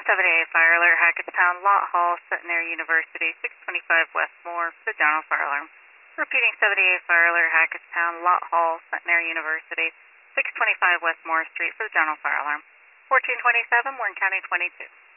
1478 Fire Alert, Hackettstown, Lot Hall, Centenary University, 625 Westmore, the general fire alarm. Repeating 78 Fire Alert, Hackettstown, Lot Hall, Centenary University, 625 Westmore Street for the general fire alarm. 1427, Warren County 22.